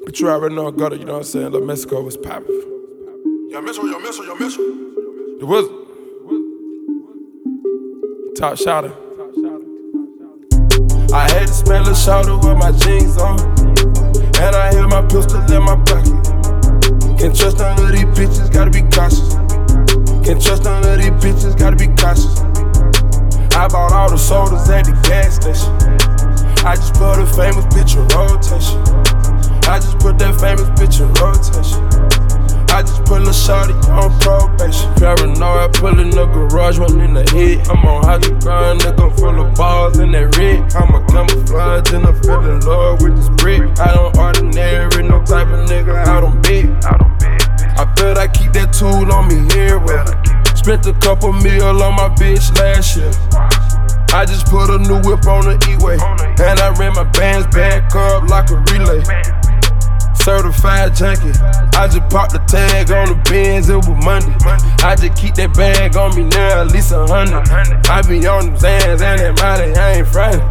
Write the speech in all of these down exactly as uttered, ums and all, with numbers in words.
But you already know I got it, you know what I'm saying? Lil Mexico was poppin'. Yo, Mitchell, yo, Mitchell, yo, Mitchell. The Wizard. Top shotter. I had to smell a shoulder with my jeans on, and I had my pistol in my pocket. Can't trust none of these bitches, gotta be cautious. Can't trust none of these bitches, gotta be cautious. I bought all the sodas at the gas station. I just put a famous bitch in rotation. I just put that famous bitch in rotation. I just put a shorty on probation. Paranoid, pull in the garage, one in the head. I'm on hydrogen, nigga, full of balls in that red. I'm a camouflage and I'm feeling low with this brick. I don't ordinary, no type of nigga out on bed. I bet I keep that tool on me everywhere. Spent a couple mil on my bitch last year. I just put a new whip on the E-way, and I ran my bands back up like a relay. Certified junkie, I just popped the tag on the Benz, it was Monday. I just keep that bag on me now, at least a hundred. I be on them Zans and that Molly, I ain't frontin'.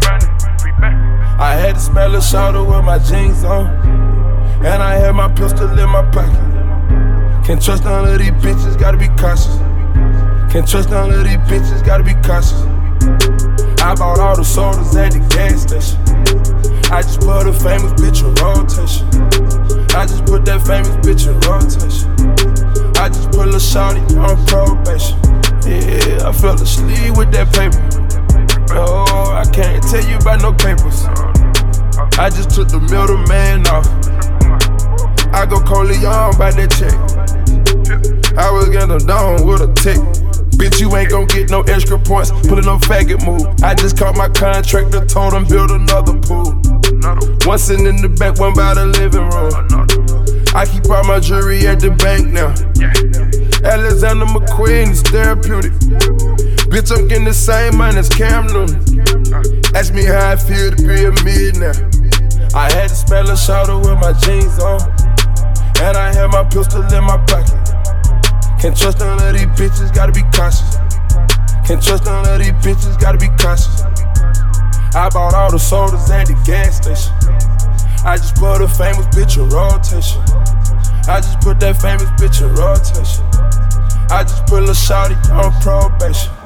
I had to smell a shoulder with my jeans on, and I had my pistol in my pocket. Can't trust none of these bitches, gotta be cautious. Can't trust none of these bitches, gotta be cautious. I bought all the sodas at the gas station. I just put a famous bitch in rotation. I just put that famous bitch in rotation. I just put a shorty on probation. Yeah, I fell asleep with that paper. Oh, I can't tell you about no papers. I just took the middleman off. I go Corleone by that check. I was getting down with a tick. Bitch, you ain't gon' get no extra points, pulling no faggot move. I just caught my contractor, told him build another pool. One sitting in the back, one by the living room. I keep all my jewelry at the bank now. Alexander McQueen is therapeutic. Bitch, I'm getting the same money as Cam Newton. Ask me how I feel to be a millionaire. I had to smell a shoulder with my jeans on, and I had my pistol in my pocket. Can't trust none of these bitches, gotta be cautious. Can't trust none of these bitches, gotta be cautious. I bought all the sodas at the gas station. I just put a famous bitch in rotation. I just put that famous bitch in rotation. I just put a shorty on probation.